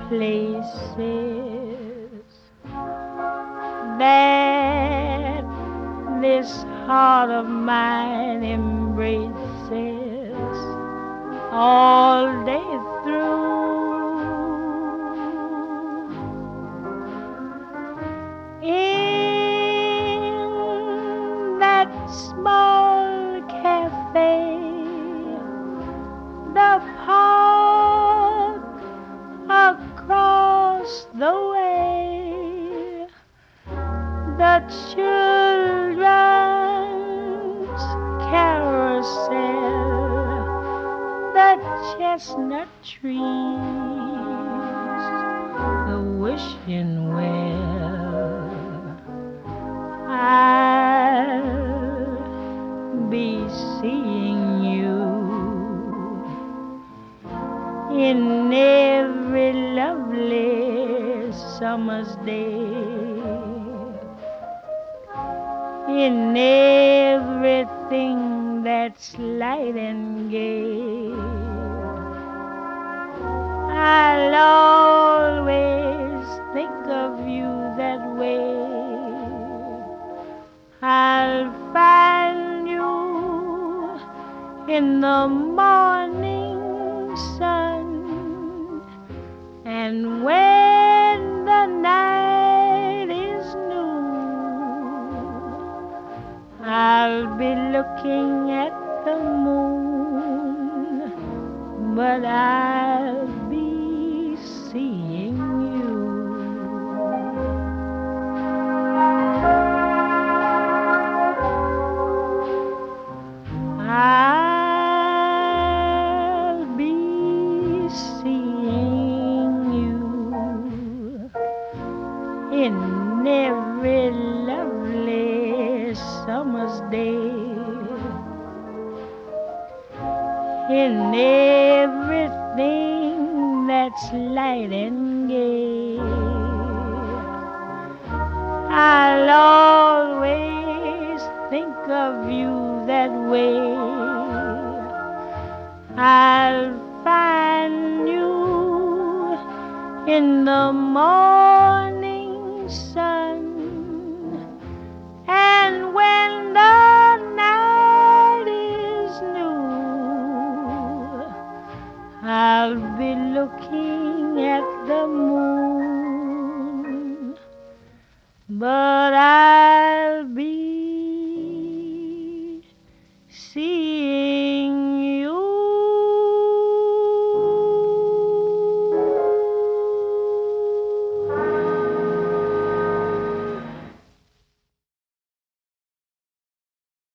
places that this heart of mine embraces all day through. In that small cafe, the park across the way, the children's carousel, the chestnut trees, the wishing well. I'll be seeing you in every lovely summer's day, in everything that's light and gay. I'll always think of you that way. I'll find you in the morning sun, and when the night is new, I'll be looking at the moon, but I'll be seeing you. I'll be seeing you in every lovely summer's day, in everything that's light and gay. I'll always think of you that way. I'll find you in the morning sun, and when the night is new, I'll be looking at the moon, but